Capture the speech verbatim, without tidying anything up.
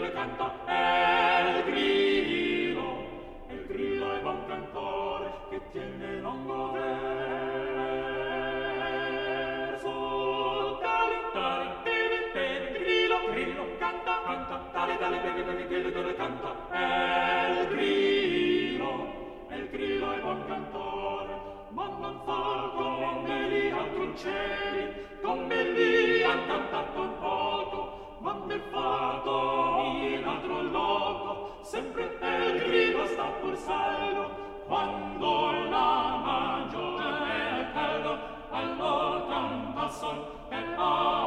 grillo canta, è il grillo, e il grillo è buon cantore che tiene lungo verso. Tali, tali, tiri, tiri, grillo, grillo canta, canta, tali, tali, tiri, tiri, grillo, grillo canta, è il grillo, e il grillo è buon cantore, ma non fa come gli altri uccelli, come lì han cantato un poco, ma ne fatto in altro loco, sempre il grillo sta pur saldo, quando la mangia è caldo, allora canta sol e